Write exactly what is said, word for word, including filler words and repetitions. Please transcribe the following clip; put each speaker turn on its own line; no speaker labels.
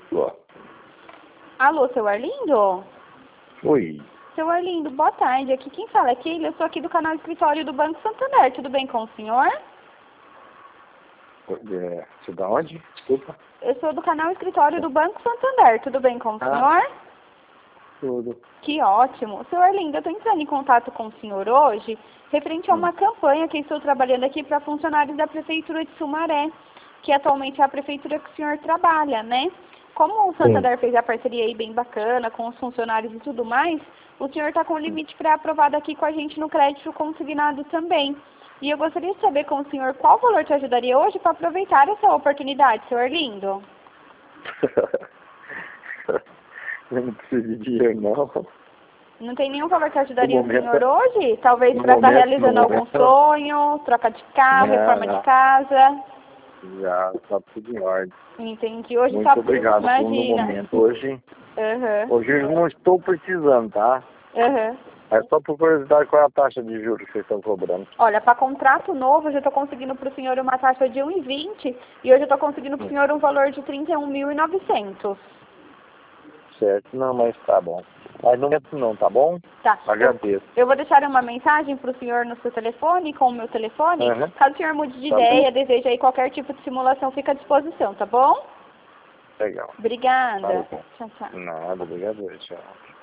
Ó.
Alô, seu Arlindo?
Oi.
Seu Arlindo, boa tarde. Aqui quem fala é Keila. Eu sou aqui do canal Escritório do Banco Santander. Tudo bem com o senhor?
É, você da onde? Desculpa.
Eu sou do canal Escritório do Banco Santander. Tudo bem com o
Ah.
senhor?
Tudo.
Que ótimo. Seu Arlindo, eu estou entrando em contato com o senhor hoje referente a uma
Hum.
campanha que estou trabalhando aqui para funcionários da Prefeitura de Sumaré, que atualmente é a prefeitura que o senhor trabalha, né? Como o Santander fez a parceria aí bem bacana com os funcionários e tudo mais, o senhor está com o limite pré-aprovado aqui com a gente no crédito consignado também. E eu gostaria de saber com o senhor qual valor te ajudaria hoje para aproveitar essa oportunidade, seu Arlindo.
Eu não preciso de dinheiro, não.
Não tem nenhum valor que ajudaria
No
o
momento-
senhor hoje? Talvez
no
para estar
momento-
realizando
no
algum
momento-
sonho, troca de carro,
Não,
reforma
não.
de casa.
Já está tudo em ordem.
Entendi. Hoje
Muito
só
obrigado. No
imagina.
momento, hoje,
Aham.
hoje eu não estou precisando, tá?
Aham.
É só por curiosidade qual é a taxa de juros que vocês estão cobrando.
Olha, para contrato novo, eu já estou conseguindo para o senhor uma taxa de um e vinte e hoje eu estou conseguindo para o senhor um valor de trinta e um mil e novecentos.
Certo? Não, mas tá bom. Mas não é não, tá bom?
Tá. Eu,
Agradeço.
eu vou deixar uma mensagem para o senhor no seu telefone, com o meu telefone.
Uhum.
Caso o senhor mude de
Tá
ideia, deseja aí qualquer tipo de simulação, fica à disposição, tá bom?
Legal.
Obrigada.
Tá bom.
Tchau, tchau.
Nada, obrigado. Tchau.